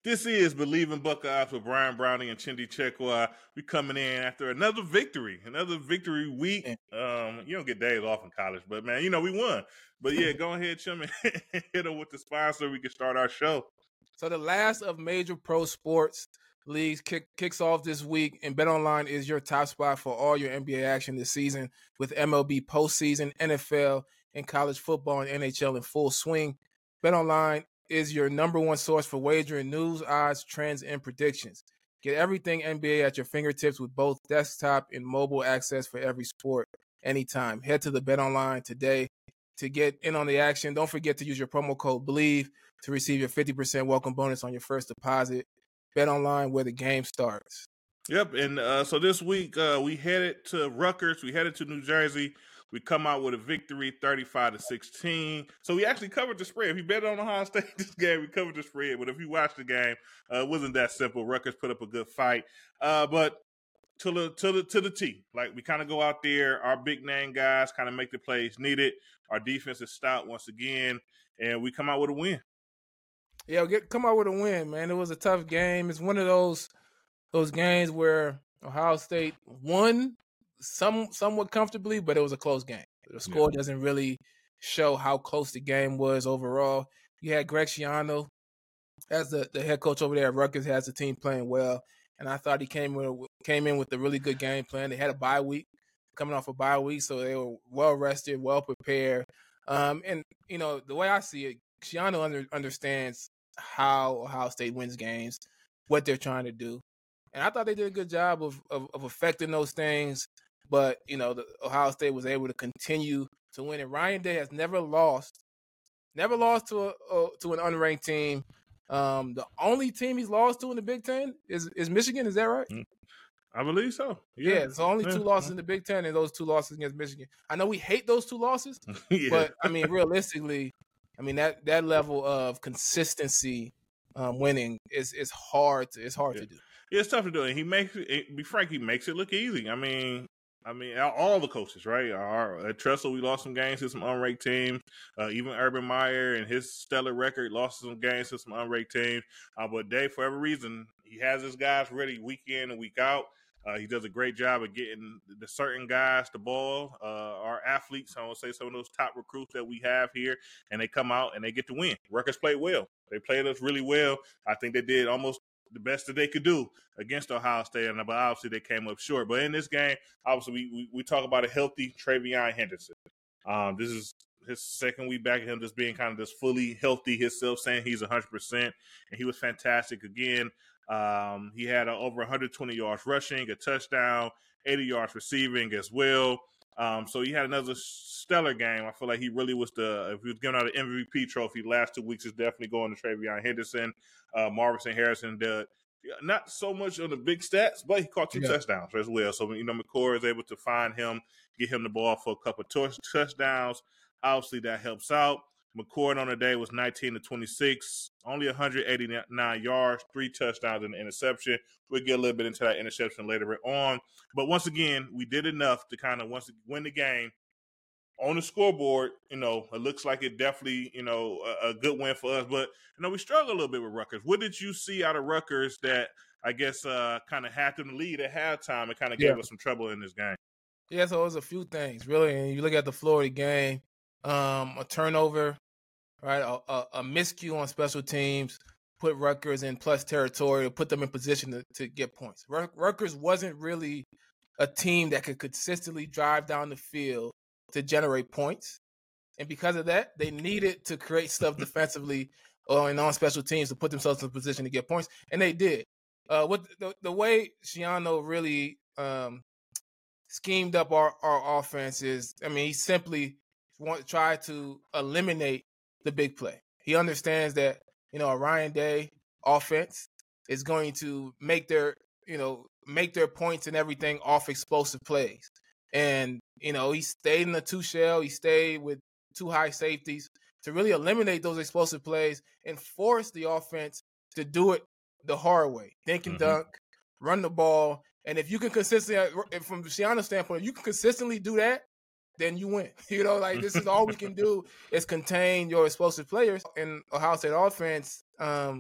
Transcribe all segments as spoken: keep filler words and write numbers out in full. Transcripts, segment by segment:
This is Believing Buckeyes with Brian Browning and Chindy Chekwa. We coming in after another victory, another victory week. Um, you don't get days off in college, but man, you know we won. But yeah, go ahead, Chim, and hit them with the sponsor. We can start our show. So the last of major pro sports leagues kick, kicks off this week, and BetOnline is your top spot for all your N B A action this season with M L B postseason, N F L, and college football and N H L in full swing. BetOnline is your number one source for wagering news, odds, trends, and predictions. Get everything N B A at your fingertips with both desktop and mobile access for every sport, anytime. Head to the BetOnline today to get in on the action. Don't forget to use your promo code BELIEVE to receive your fifty percent welcome bonus on your first deposit. BetOnline, where the game starts. Yep, and uh, so this week uh, we headed to Rutgers. We headed to New Jersey. We come out with a victory, thirty-five to sixteen. So we actually covered the spread. If you bet on Ohio State this game, we covered the spread. But if you watch the game, uh, it wasn't that simple. Rutgers put up a good fight. Uh, but to the to the to the T, like we kind of go out there. Our big name guys kind of make the plays needed. Our defense is stout once again, and we come out with a win. Yeah, we get come out with a win, man. It was a tough game. It's one of those those games where Ohio State won some somewhat comfortably, but it was a close game. The score yeah. doesn't really show how close the game was overall. You had Greg Schiano as the, the head coach over there at Rutgers, has the team playing well, and I thought he came with came in with a really good game plan. They had a bye week, coming off a bye week, so they were well rested, well prepared. Um, and you know the way I see it, Schiano under, understands how Ohio State wins games, what they're trying to do. And I thought they did a good job of, of, of affecting those things. But, you know, the Ohio State was able to continue to win. And Ryan Day has never lost, never lost to a, a to an unranked team. Um, the only team he's lost to in the Big Ten is, is Michigan. Is that right? I believe so. Yeah, yeah so only two yeah. losses in the Big Ten, and those two losses against Michigan. I know we hate those two losses, yeah. but, I mean, realistically, I mean, that, that level of consistency um, winning is is hard to, it's hard yeah. to do. Yeah, it's tough to do. And he makes it, be frank, he makes it look easy. I mean, I mean, all the coaches, right? Our, at Tressel, we lost some games to some unranked teams. Uh, even Urban Meyer and his stellar record lost some games to some unranked teams. Uh, but Dave, for every reason, he has his guys ready week in and week out. Uh, he does a great job of getting the certain guys the ball. Uh, our athletes, I would say some of those top recruits that we have here, and they come out and they get to win. Rutgers played well. They played us really well. I think they did almost the best that they could do against Ohio State, and but obviously they came up short. But in this game, obviously we we, we talk about a healthy Travion Henderson. Um, this is his second week back, him just being kind of just fully healthy himself, saying he's one hundred percent, and he was fantastic again. Um, he had uh, over one hundred twenty yards rushing, a touchdown, eighty yards receiving as well. Um, so he had another stellar game. I feel like he really was the, if he was giving out an M V P trophy the last two weeks, is definitely going to Travion Henderson. Uh, Marvin Harrison did not so much on the big stats, but he caught two yeah. touchdowns as well. So, you know, McCord is able to find him, get him the ball for a couple of t- touchdowns. Obviously, that helps out. McCord on the day was nineteen to twenty-six, only one hundred eighty-nine yards, three touchdowns and an interception. We'll get a little bit into that interception later on. But once again, we did enough to kind of once win the game. On the scoreboard, you know, it looks like it definitely, you know, a, a good win for us. But, you know, we struggled a little bit with Rutgers. What did you see out of Rutgers that, I guess, uh, kind of had them lead at halftime and kind of yeah. gave us some trouble in this game? Yeah, so it was a few things, really. And you look at the Florida game, um, a turnover, right, a, a, a miscue on special teams, put Rutgers in plus territory, put them in position to, to get points. Rutgers wasn't really a team that could consistently drive down the field to generate points. And because of that, they needed to create stuff defensively or in on special teams to put themselves in a position to get points. And they did. Uh, with the, the way Schiano really um, schemed up our, our offense is, I mean, he simply want, tried to eliminate the big play. He understands that, you know, a Ryan Day offense is going to make their, you know, make their points and everything off explosive plays. And, you know, he stayed in the two shell. He stayed with two high safeties to really eliminate those explosive plays and force the offense to do it the hard way. Dink and mm-hmm. dunk, run the ball. And if you can consistently, from Schiano's standpoint, if you can consistently do that, then you win. You know, like this is all we can do is contain your explosive players. And Ohio State offense, um,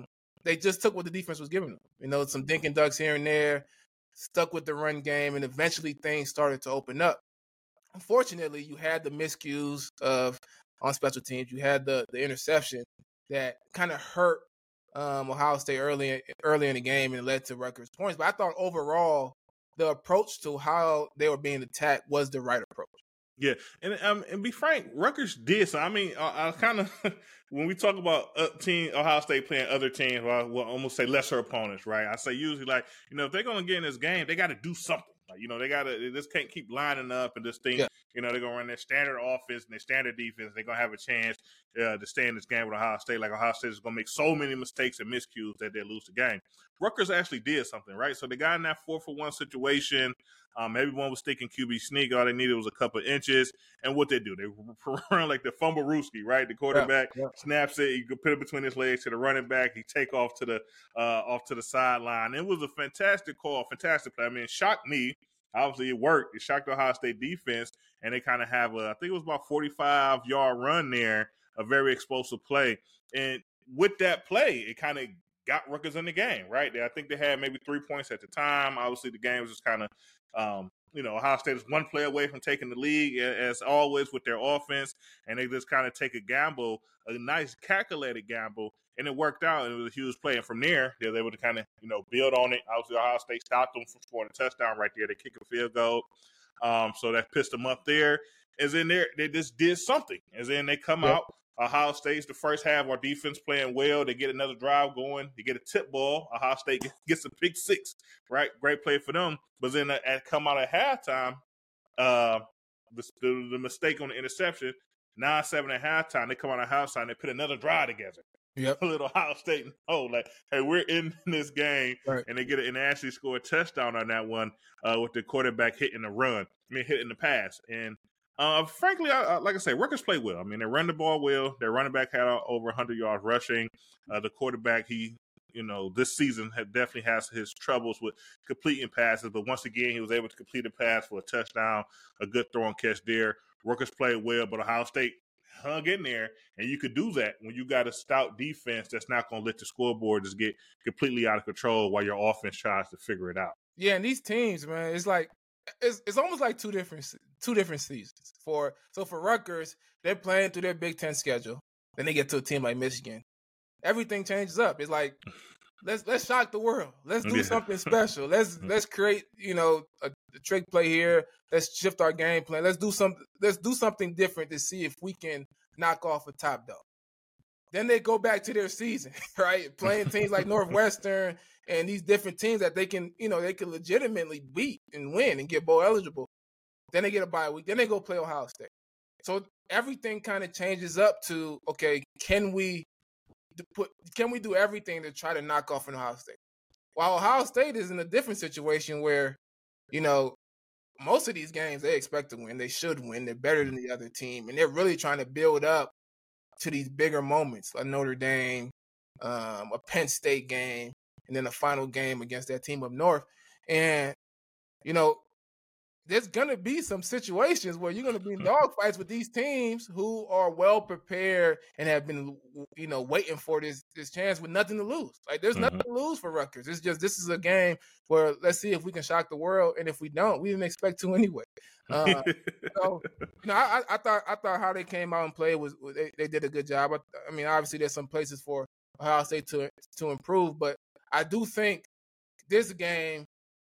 they just took what the defense was giving them. You know, some dink and ducks here and there, stuck with the run game, and eventually things started to open up. Unfortunately, you had the miscues of on special teams. You had the the interception that kind of hurt um, Ohio State early early in the game and it led to Rutgers points. But I thought overall the approach to how they were being attacked was the right approach. Yeah, and um, and be frank, Rutgers did so. I mean, I, I kind of when we talk about uh, team Ohio State playing other teams, well, we'll almost say lesser opponents, right? I say usually like you know if they're gonna get in this game, they got to do something. Like, you know, they got to they just can't keep lining up and just think, yeah. you know, they're gonna run their standard offense and their standard defense. They're gonna have a chance uh, to stay in this game with Ohio State. Like Ohio State is gonna make so many mistakes and miscues that they lose the game. Rutgers actually did something, right? So they got in that four for one situation. Um, everyone was thinking Q B sneak. All they needed was a couple of inches. And what they do, they run like the fumblerooski, right? The quarterback yeah, yeah. snaps it. You can put it between his legs to the running back. He take off to the uh, off to the sideline. It was a fantastic call, fantastic play. I mean, it shocked me. Obviously, it worked. It shocked the Ohio State defense, and they kind of have a, I think it was about forty-five yard run there, a very explosive play. And with that play, it kind of got Rutgers in the game, right? I think they had maybe three points at the time. Obviously, the game was just kind of, um, you know, Ohio State is one play away from taking the lead, as always, with their offense, and they just kind of take a gamble, a nice calculated gamble, and it worked out. It was a huge play, and from there, they were able to kind of, you know, build on it. Obviously, Ohio State stopped them from scoring a touchdown right there. They kick a field goal, um, so that pissed them up there. As in there, they just did something. As in they come yep. out. Ohio State's the first half. Our defense playing well. They get another drive going. They get a tip ball. Ohio State gets a pick six. Right, great play for them. But then at come out at halftime, uh, the, the, the mistake on the interception. nine seven at halftime. They come out at halftime. They put another drive together. Yep. A little Ohio State. Oh, like hey, we're in this game, right. and they get it and they actually score a touchdown on that one uh, with the quarterback hitting the run. I mean, hitting the pass and. Uh, frankly, I, I, like I say, Rutgers play well. I mean, they run the ball well. Their running back had uh, over one hundred yards rushing. Uh, the quarterback, he, you know, this season had definitely has his troubles with completing passes, but once again, he was able to complete a pass for a touchdown, a good throw and catch there. Rutgers played well, but Ohio State hung in there, and you could do that when you got a stout defense that's not going to let the scoreboard just get completely out of control while your offense tries to figure it out. Yeah, and these teams, man, it's like it's it's almost like two different two different seasons. For so for Rutgers, they're playing through their Big Ten schedule. Then they get to a team like Michigan. Everything changes up. It's like let's let's shock the world. Let's do yeah. something special. Let's let's create you know a, a trick play here. Let's shift our game plan. Let's do some let's do something different to see if we can knock off a top dog. Then they go back to their season, right? Playing teams like Northwestern and these different teams that they can, you know, they can legitimately beat and win and get bowl eligible. Then they get a bye week. Then they go play Ohio State. So everything kind of changes up to, okay, can we put, can we do everything to try to knock off an Ohio State? While Ohio State is in a different situation where, you know, most of these games they expect to win. They should win. They're better than the other team. And they're really trying to build up to these bigger moments, like Notre Dame, um, a Penn State game, and then a final game against that team up north. And, you know, there's going to be some situations where you're going to be in dogfights with these teams who are well prepared and have been, you know, waiting for this this chance with nothing to lose. Like, there's mm-hmm. nothing to lose for Rutgers. It's just this is a game where let's see if we can shock the world. And if we don't, we didn't expect to anyway. Uh, so, you know, I, I thought I thought how they came out and played was they, they did a good job. I, I mean, obviously there's some places for Ohio State to to improve, but I do think this game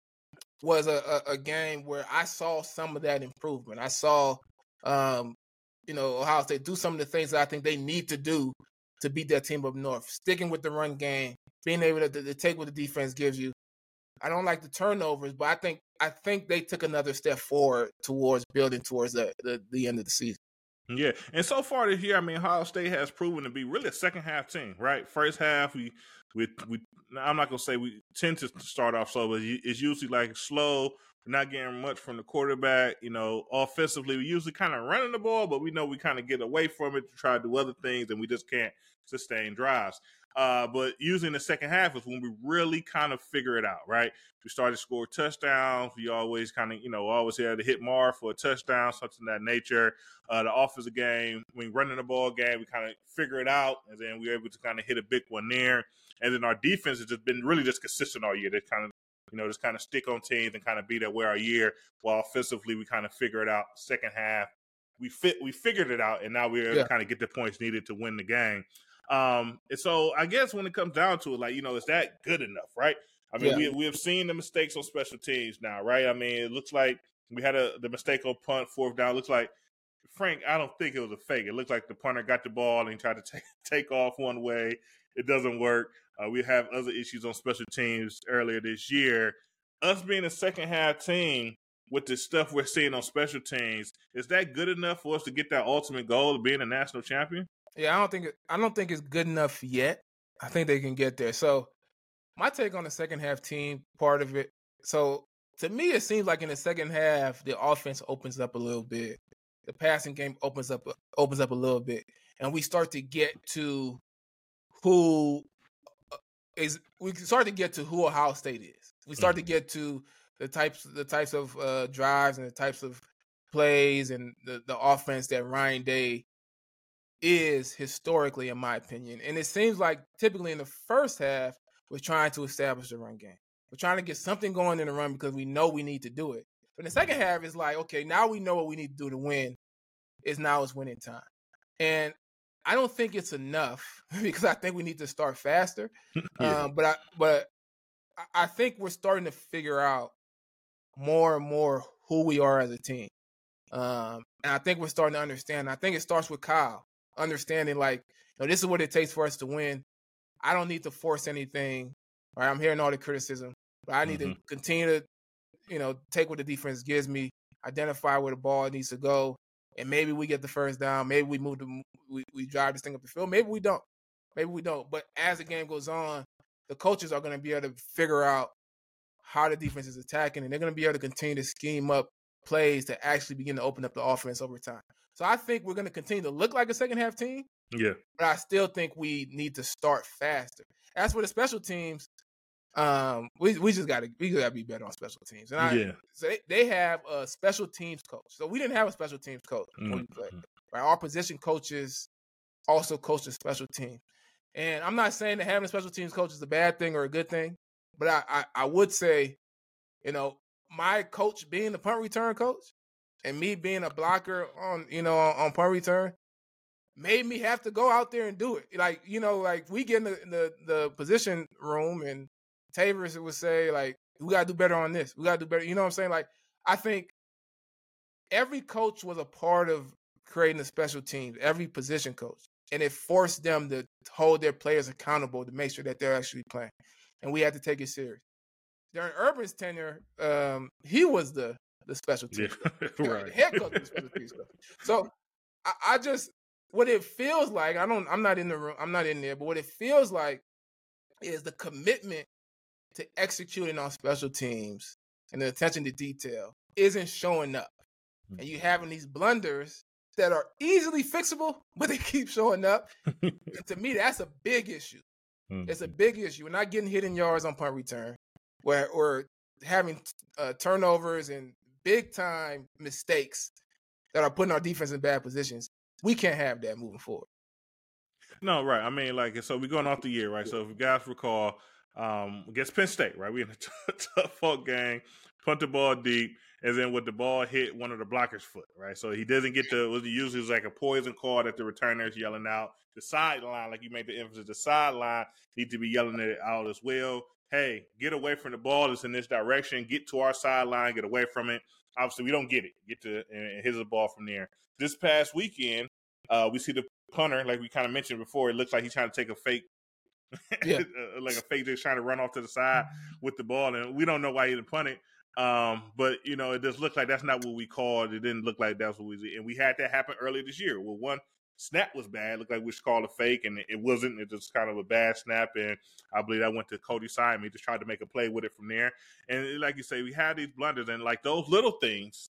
was a, a, a game where I saw some of that improvement. I saw, um, you know, Ohio State do some of the things that I think they need to do to beat that team up north. Sticking with the run game, being able to, to take what the defense gives you. I don't like the turnovers, but I think I think they took another step forward towards building towards the, the, the end of the season. Yeah, and so far this year, I mean, Ohio State has proven to be really a second half team, right? First half, we we we. I'm not gonna say we tend to start off slow, but it's usually like slow. We're not getting much from the quarterback. You know, offensively, we usually kind of running the ball, but we know we kind of get away from it to try to do other things, and we just can't sustain drives. Uh, but usually in the second half is when we really kind of figure it out, right? We started to score touchdowns. We always kind of, you know, always had to hit Mar for a touchdown, something of that nature. Uh, the offensive game, when running the ball game, we kind of figure it out, and then we were able to kind of hit a big one there. And then our defense has just been really just consistent all year. They kind of, you know, just kind of stick on teams and kind of be that way our year. While offensively, we kind of figure it out. Second half, we fit, we figured it out, and now we're able Yeah. to kind of get the points needed to win the game. Um, and so I guess when it comes down to it, like, you know, is that good enough, right? I mean, Yeah. we we have seen the mistakes on special teams now, right? I mean, it looks like we had a the mistake on punt, fourth down. It looks like, Frank, I don't think it was a fake. It looked like the punter got the ball and he tried to take take off one way. It doesn't work. Uh, we have other issues on special teams earlier this year. Us being a second half team with the stuff we're seeing on special teams, is that good enough for us to get that ultimate goal of being a national champion? Yeah, I don't think it, I don't think it's good enough yet. I think they can get there. So my take on the second half team part of it. So to me, it seems like in the second half, the offense opens up a little bit. The passing game opens up opens up a little bit, and we start to get to who is. We start to get to who Ohio State is. We start mm-hmm. to get to the types the types of uh, drives and the types of plays and the, the offense that Ryan Day is historically, in my opinion. And it seems like typically in the first half, we're trying to establish the run game. We're trying to get something going in the run because we know we need to do it. But in the second half, it's like, okay, now we know what we need to do to win. Is now it's winning time. And I don't think it's enough because I think we need to start faster. yeah. um, but I but I think we're starting to figure out more and more who we are as a team. Um, and I think we're starting to understand. I think it starts with Kyle. Understanding, like, you know, this is what it takes for us to win. I don't need to force anything. Right? I'm hearing all the criticism, but I need mm-hmm. to continue to, you know, take what the defense gives me, identify where the ball needs to go, and maybe we get the first down. Maybe we move to we, we drive this thing up the field. Maybe we don't. Maybe we don't. But as the game goes on, the coaches are going to be able to figure out how the defense is attacking, and they're going to be able to continue to scheme up plays to actually begin to open up the offense over time. So I think we're going to continue to look like a second half team. Yeah. But I still think we need to start faster. As for the special teams, um, we we just got to we got to be better on special teams. And I, yeah. So they, they have a special teams coach. So we didn't have a special teams coach when mm-hmm. we played. Right? Our position coaches also coach the special team. And I'm not saying that having a special teams coach is a bad thing or a good thing, but I I, I would say, you know, my coach being the punt return coach and me being a blocker on, you know, on, on punt return made me have to go out there and do it. Like, you know, like we get in the, the, the position room and Tavers would say, like, we got to do better on this. We got to do better. You know what I'm saying? Like, I think every coach was a part of creating the special teams, every position coach. And it forced them to hold their players accountable to make sure that they're actually playing. And we had to take it serious. During Urban's tenure, um, he was the the special team, yeah, right? Head coach of the special teams. So I, I just what it feels like. I don't. I'm not in the room. I'm not in there. But what it feels like is the commitment to executing on special teams and the attention to detail isn't showing up, mm-hmm. and you having these blunders that are easily fixable, but they keep showing up. And to me, that's a big issue. Mm-hmm. It's a big issue. We're not getting hit in yards on punt return. Where we're having uh, turnovers and big-time mistakes that are putting our defense in bad positions. We can't have that moving forward. No, right. I mean, like, so we're going off the year, right? So if you guys recall, um, against Penn State, right? We in a t- tough fuck game, punt the ball deep, and then with the ball hit one of the blockers' foot, right? So he doesn't get to, what he usually is like a poison call that the returner's yelling out. The sideline, like you made the emphasis, the sideline need to be yelling it out as well. Hey, get away from the ball that's in this direction. Get to our sideline. Get away from it. Obviously, we don't get it. Get to and hit the ball from there. This past weekend, uh, we see the punter, like we kind of mentioned before. It looks like he's trying to take a fake, yeah. like a fake just trying to run off to the side with the ball, and we don't know why he didn't punt it. Um, but you know, it just looked like that's not what we called. It didn't look like that's what we did, and we had that happen earlier this year. Well, one snap was bad. It looked like we should call a fake, and it wasn't. It was kind of a bad snap, and I believe that went to Cody Simon. He just tried to make a play with it from there. And like you say, we had these blunders, and like those little things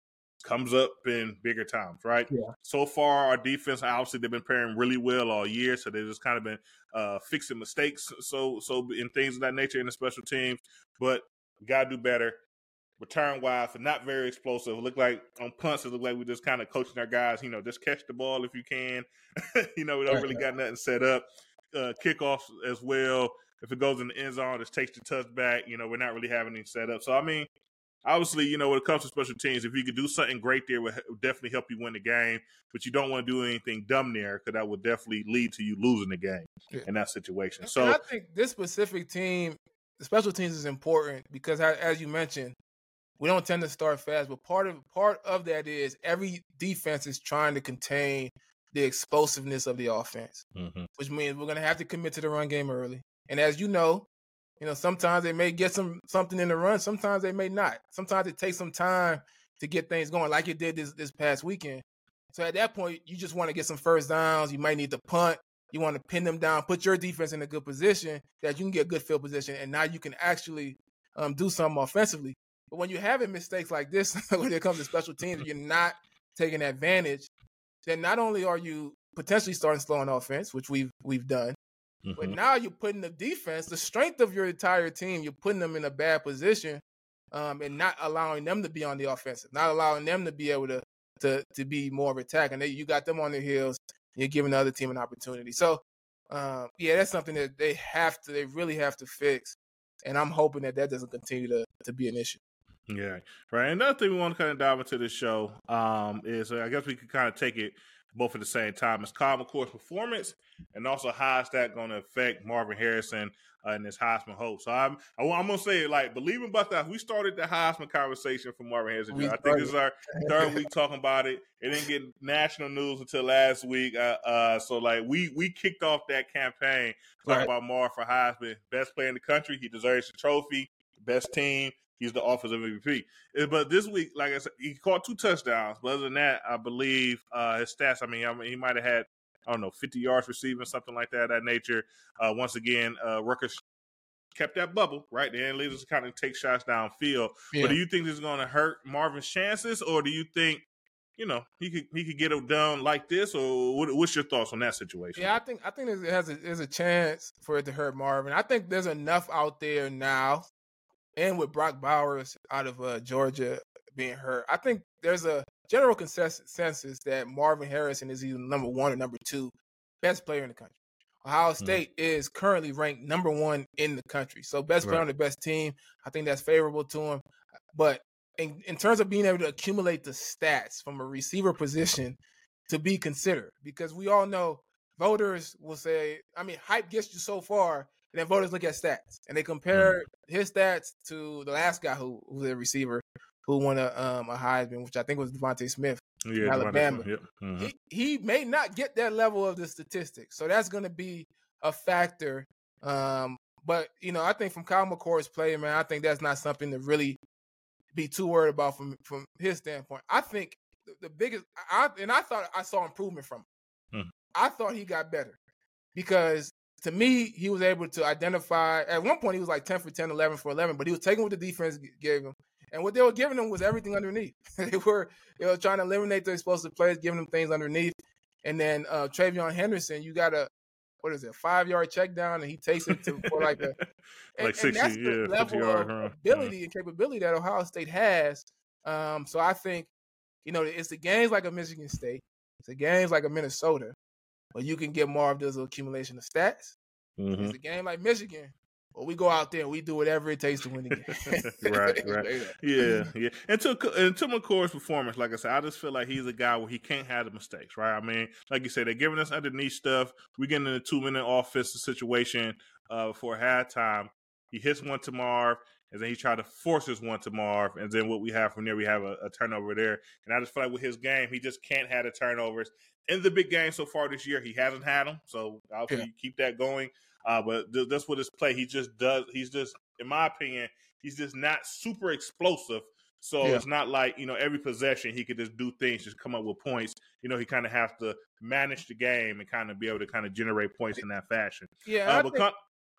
comes up in bigger times, right? Yeah. So far, our defense, obviously, they've been playing really well all year, so they've just kind of been uh, fixing mistakes, so so in things of that nature in the special teams. But we got to do better. Return-wise, but not very explosive. It look like on punts, it look like we're just kind of coaching our guys, you know, just catch the ball if you can. you know, we don't really got nothing set up. Uh, kickoffs as well. If it goes in the end zone, just takes the touchback. You know, we're not really having any set up. So, I mean, obviously, you know, when it comes to special teams, if you could do something great there, it would definitely help you win the game. But you don't want to do anything dumb there because that would definitely lead to you losing the game yeah. in that situation. So, and I think this specific team, the special teams is important because, as you mentioned, we don't tend to start fast. But part of part of that is every defense is trying to contain the explosiveness of the offense, mm-hmm. which means we're going to have to commit to the run game early. And as you know, You know, sometimes they may get some something in the run. Sometimes they may not. Sometimes it takes some time to get things going, like it did this this past weekend. So at that point, you just want to get some first downs. You might need to punt. You want to pin them down, put your defense in a good position that you can get good field position, and now you can actually um, do something offensively. But when you're having mistakes like this, when it comes to special teams, you're not taking advantage. Then not only are you potentially starting slow on offense, which we've we've done, mm-hmm. but now you're putting the defense, the strength of your entire team, you're putting them in a bad position, um, and not allowing them to be on the offensive, not allowing them to be able to to to be more of an attack. And they, you got them on their heels. You're giving the other team an opportunity. So, um, yeah, that's something that they have to, they really have to fix. And I'm hoping that that doesn't continue to, to be an issue. Yeah, right. Another thing we want to kind of dive into this show um, is uh, I guess we could kind of take it both at the same time. It's Kyle McCord's performance, and also how is that going to affect Marvin Harrison uh, and his Heisman hope. So I'm I, I'm gonna say, like, believing Buckeyes, we started the Heisman conversation for Marvin Harrison. I think this is our third week talking about it. It didn't get national news until last week. Uh, uh, so like we we kicked off that campaign talking right. about Marv for Heisman, best player in the country. He deserves the trophy, best team. He's the offensive M V P. But this week, like I said, he caught two touchdowns. But other than that, I believe uh, his stats, I mean, I mean, he might have had, I don't know, fifty yards receiving, something like that, that nature. Uh, once again, uh, Rutgers kept that bubble, right? The leaders kind of take shots downfield. Yeah. But do you think this is going to hurt Marvin's chances, or do you think, you know, he could he could get it done like this, or what, what's your thoughts on that situation? Yeah, I think I think it has a, there's a chance for it to hurt Marvin. I think there's enough out there now. And with Brock Bowers out of uh, Georgia being hurt, I think there's a general consensus that Marvin Harrison is either number one or number two best player in the country. Ohio State mm. is currently ranked number one in the country. So best player right. on the best team, I think that's favorable to him. But in, in terms of being able to accumulate the stats from a receiver position to be considered, because we all know voters will say, I mean, hype gets you so far. And then voters look at stats, and they compare mm-hmm. his stats to the last guy who, who was a receiver who won a um, a Heisman, which I think was Devontae Smith yeah, from Alabama. Yep. Mm-hmm. He, he may not get that level of the statistics, so that's going to be a factor. Um, but, you know, I think from Kyle McCord's play, man, I think that's not something to really be too worried about from, from his standpoint. I think the, the biggest I, – and I thought I saw improvement from him. Mm. I thought he got better because – to me, he was able to identify. At one point, he was like ten for ten, eleven for eleven, but he was taking what the defense gave him. And what they were giving him was everything underneath. they were they were trying to eliminate the explosive players, giving them things underneath. And then uh, Travion Henderson, you got a, what is it, a five-yard check down, and he takes it to for like a – and, like sixty, and that's the yeah, level yard, of huh? ability yeah. and capability that Ohio State has. Um, so I think, you know, it's the games like a Michigan State. It's the games like a Minnesota. But you can get more of those accumulation of stats. Mm-hmm. It's a game like Michigan, where we go out there and we do whatever it takes to win the game. right, right. Yeah, yeah. And to, and to McCord's performance, like I said, I just feel like he's a guy where he can't have the mistakes, right? I mean, like you said, they're giving us underneath stuff. We get in a two-minute offensive situation uh, before halftime. He hits one to Marv, and then he tried to force his one to Marv. And then what we have from there, we have a, a turnover there. And I just feel like with his game, he just can't have the turnovers. In the big game so far this year, he hasn't had them. So obviously yeah. keep that going. Uh, but th- that's what his play. He just does. He's just, in my opinion, he's just not super explosive. So yeah. it's not like, you know, every possession he could just do things, just come up with points. You know, he kind of has to manage the game and kind of be able to kind of generate points in that fashion. Yeah, uh, I, but think, con-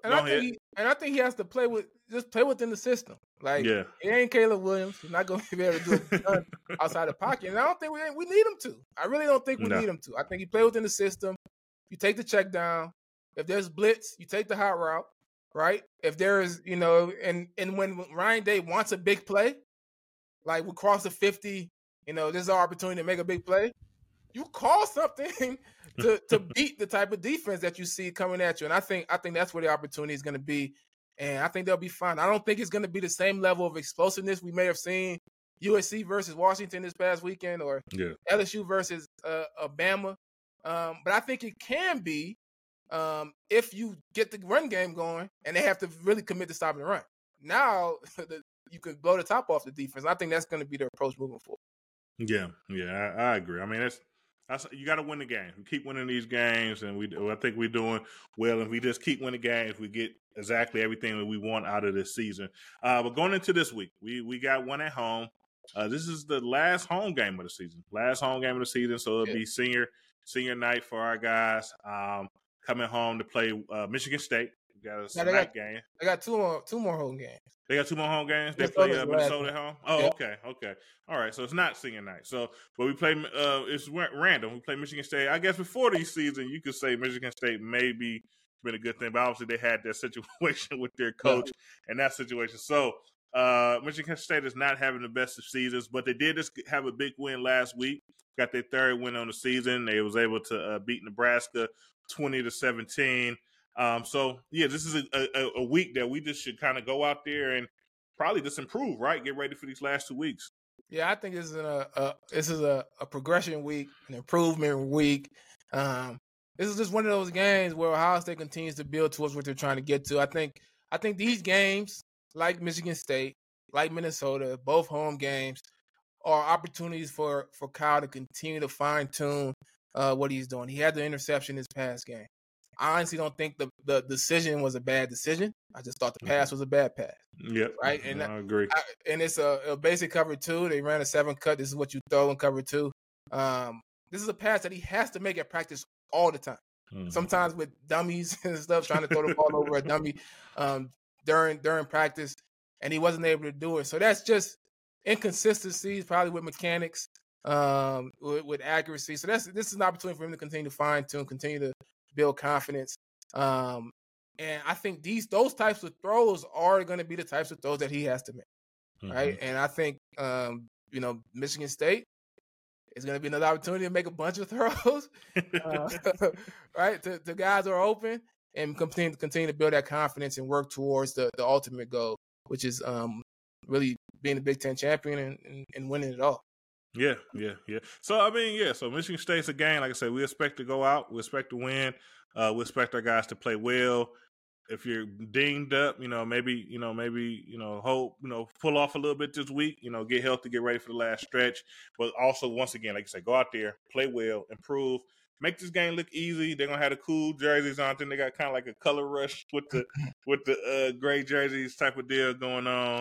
and Go I think ahead. he and I think he has to play with just play within the system. Like Yeah. he ain't Caleb Williams. He's not going to be able to do a ton outside the pocket. And I don't think we we need him to. I really don't think we No. need him to. I think he play within the system. You take the check down. If there's blitz, you take the hot route, right? If there is, you know, and and when Ryan Day wants a big play, like we cross the fifty, you know, this is our opportunity to make a big play. You call something to to beat the type of defense that you see coming at you. And I think I think that's where the opportunity is going to be. And I think they'll be fine. I don't think it's going to be the same level of explosiveness we may have seen U S C versus Washington this past weekend or Yeah. L S U versus uh, Alabama. Um, but I think it can be um, if you get the run game going and they have to really commit to stopping the run. Now the, you can blow the top off the defense. I think that's going to be their approach moving forward. Yeah, yeah, I, I agree. I mean, that's that's you got to win the game. We keep winning these games, and we I think we're doing well. If we just keep winning games, we get exactly everything that we want out of this season. Uh, but going into this week, we we got one at home. Uh, this is the last home game of the season. Last home game of the season, so it'll Yeah. be senior senior night for our guys um, coming home to play uh, Michigan State. We got a Now, they night got- game. I got two more two more home games. They got two more home games. They Minnesota's play uh, the last Minnesota one. at home. Oh, Yep. okay, okay, all right. So it's not senior night. So, but we play. Uh, it's ra- random. We play Michigan State. I guess before the season, you could say Michigan State maybe been a good thing, but obviously they had that situation with their coach and that situation. So, uh, Michigan State is not having the best of seasons, but they did just have a big win last week. Got their third win on the season. They was able to uh, beat Nebraska twenty to seventeen. Um, so yeah, this is a, a, a week that we just should kind of go out there and probably just improve, right? Get ready for these last two weeks. Yeah, I think this is a, a this is a, a progression week, an improvement week. Um, this is just one of those games where Ohio State continues to build towards what they're trying to get to. I think I think these games, like Michigan State, like Minnesota, both home games, are opportunities for for Kyle to continue to fine tune uh, what he's doing. He had the interception this past game. I honestly don't think the, the decision was a bad decision. I just thought the pass was a bad pass. Yep. Right, and I agree. I, and it's a, a basic cover two. They ran a seven cut. This is what you throw in cover two. Um, this is a pass that he has to make at practice all the time. Mhm. Sometimes with dummies and stuff, trying to throw the ball over a dummy um, during during practice, and he wasn't able to do it. So that's just inconsistencies, probably with mechanics, um, with, with accuracy. So that's this is an opportunity for him to continue to fine tune, continue to build confidence. Um, and I think these those types of throws are going to be the types of throws that he has to make, Mhm. right? And I think um, you know Michigan State is going to be another opportunity to make a bunch of throws, uh, right? To, to guys who are open and continue continue to build that confidence and work towards the, the ultimate goal, which is um, really being the Big Ten champion and, and, and winning it all. Yeah, yeah, yeah. So I mean, yeah. So Michigan State's a game. Like I said, we expect to go out. We expect to win. Uh, we expect our guys to play well. If you're dinged up, you know, maybe, you know, maybe, you know, hope, you know, pull off a little bit this week. You know, get healthy, get ready for the last stretch. But also, once again, like I said, go out there, play well, improve, make this game look easy. They're gonna have the cool jerseys on. I think they got kind of like a color rush with the with the uh, gray jerseys type of deal going on.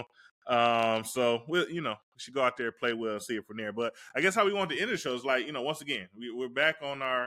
Um, so we, you know, we should go out there, play well, and see it from there. But I guess how we want to end the show is like, you know, once again, we, we're back on our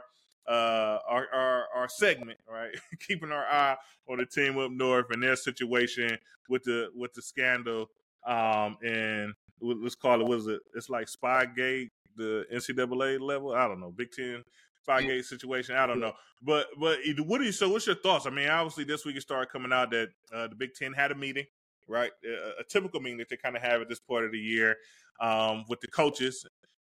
uh our our, our segment, right? Keeping our eye on the team up north and their situation with the with the scandal. Um, and let's call it, what is it? It's like Spygate, the N C double A level. I don't know, Big Ten Spygate situation. I don't know, but but what do you? So what's your thoughts? I mean, obviously this week it started coming out that uh, the Big Ten had a meeting. Right, a, a typical meeting that they kind of have at this part of the year um, with the coaches,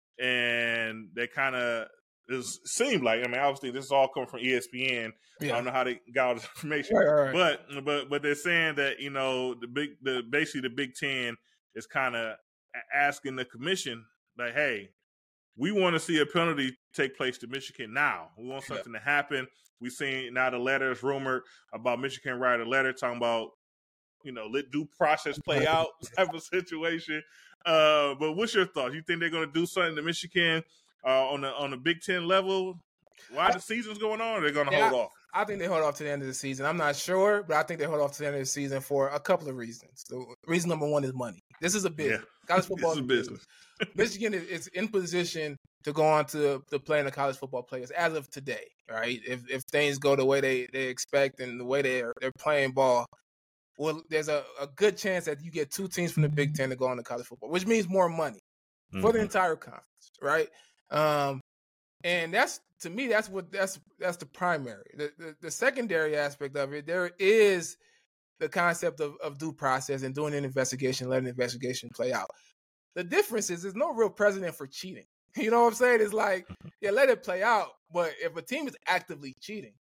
and they kind of it seemed like, I mean, obviously this is all coming from E S P N. Yeah. I don't know how they got all this information, Right, right, right. but but but they're saying that, you know, the big the basically the Big Ten is kind of asking the commission like, hey, we want to see a penalty take place to Michigan now. We want something yeah. to happen. We've seen now the letter is rumored about Michigan writing a letter talking about, you know, let due process play out type of situation. Uh, but what's your thoughts? You think they're going to do something to Michigan uh, on the on the Big Ten level while the season's going on, or they're going to yeah, hold off? I think they hold off to the end of the season. I'm not sure, but I think they hold off to the end of the season for a couple of reasons. So reason number one is money. This is a business. Yeah. College football is a business. business. Michigan is, is in position to go on to, to play in the college football players as of today, right? If if things go the way they, they expect and the way they're they're playing ball, well, there's a, a good chance that you get two teams from the Big Ten to go on to college football, which means more money mm-hmm. for the entire conference, right? Um, and that's to me, that's what that's that's the primary. The, the the secondary aspect of it, there is the concept of, of due process and doing an investigation, letting the investigation play out. The difference is there's no real precedent for cheating. You know what I'm saying? It's like, yeah, let it play out. But if a team is actively cheating,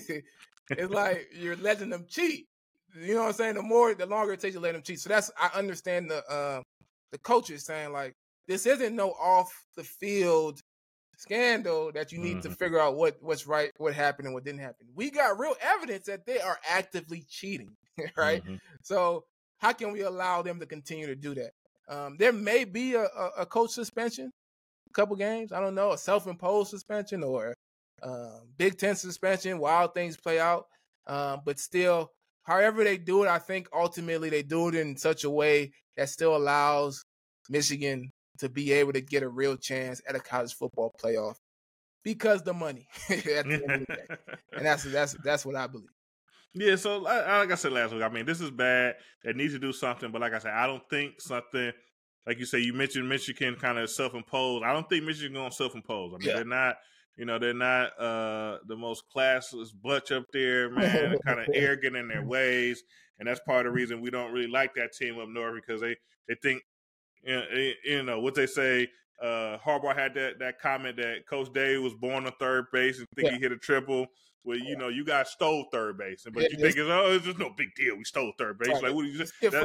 it's like you're letting them cheat. You know what I'm saying? The more, the longer it takes to let them cheat. So that's, I understand the uh, the coaches saying like, this isn't no off the field scandal that you need mm-hmm. to figure out what, what's right, what happened and what didn't happen. We got real evidence that they are actively cheating, right? Mm-hmm. So how can we allow them to continue to do that? Um, there may be a, a, a coach suspension, a couple games. I don't know, a self-imposed suspension or uh, Big Ten suspension while things play out. Um, but still, however they do it, I think ultimately they do it in such a way that still allows Michigan to be able to get a real chance at a college football playoff because the money at the end of the day. And that's that's that's what I believe. Yeah, so like I said last week, I mean, this is bad. They need to do something, but like I said, I don't think something, like you say, you mentioned Michigan kind of self-imposed. I don't think Michigan going to self-impose. I mean, yeah. they're not, you know, they're not uh, the most classless bunch up there, man. They're kind of arrogant in their ways, and that's part of the reason we don't really like that team up north because they, they think, you know, you know what they say, uh, Harbaugh had that, that comment that Coach Dave was born on third base and think yeah. he hit a triple. Well, you know, you guys stole third base, but yeah, you think it's oh, it's just no big deal. We stole third base. Right. Like, what do you just that,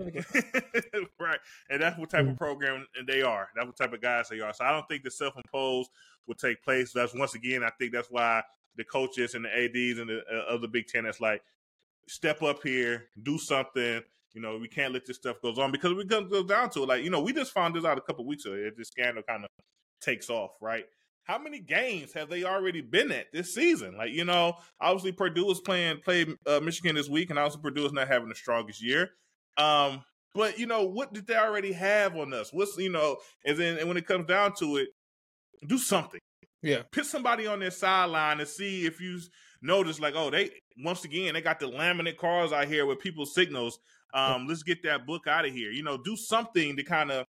that, right? And that's what type mm-hmm. of program they are. That's what type of guys they are. So I don't think the self-imposed will take place. That's once again, I think that's why the coaches and the A Ds and the uh, other Big Ten that's like, step up here, do something. You know, we can't let this stuff goes on because we come go down to it. Like, you know, we just found this out a couple of weeks ago. This scandal kind of takes off, right? How many games have they already been at this season? Like, you know, obviously Purdue is playing played uh, Michigan this week, and obviously Purdue is not having the strongest year. Um, but you know, what did they already have on us? What's you know, and then and when it comes down to it, do something. Yeah, put somebody on their sideline and see if you notice, like, oh, they once again they got the laminate cars out here with people's signals. Um, let's get that book out of here. You know, do something to kind of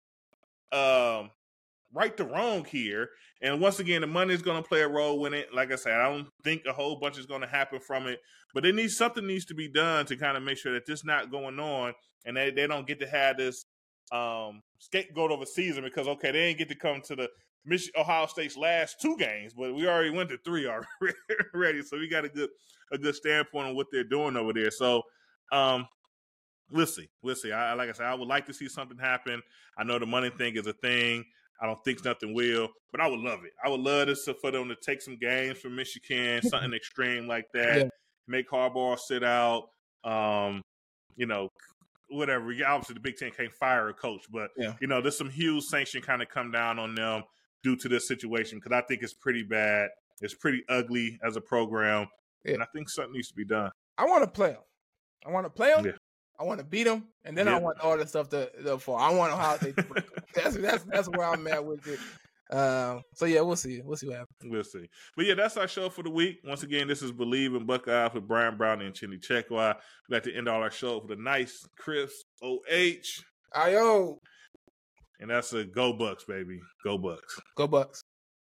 um. right the wrong here. And once again, the money is going to play a role in it. Like I said, I don't think a whole bunch is going to happen from it, but it needs something needs to be done to kind of make sure that this not going on and they, they don't get to have this um, scapegoat of a season because, okay, they didn't get to come to the Mich- Ohio State's last two games, but we already went to three already. So we got a good, a good standpoint on what they're doing over there. So, um, we'll see. We'll see. I, like I said, I would like to see something happen. I know the money thing is a thing. I don't think nothing will, but I would love it. I would love this for them to take some games from Michigan, something extreme like that, yeah. Make Harbaugh sit out, um, you know, whatever. Obviously, the Big Ten can't fire a coach, but, yeah. you know, there's some huge sanction kind of come down on them due to this situation because I think it's pretty bad. It's pretty ugly as a program, yeah. and I think something needs to be done. I want to play them. I want to play them. Yeah. I want to beat them, and then yeah. I want all the stuff to, to fall. I want Ohio State to break them. That's that's that's where I'm at with it. Um, so yeah, we'll see. We'll see what happens. We'll see. But yeah, that's our show for the week. Once again, this is Believe in Buckeyes with Brian Brown and Chinny Chekwa. We got to end all our show with a nice, crisp O H. Ayo. And that's a Go Bucks, baby. Go Bucks. Go Bucks.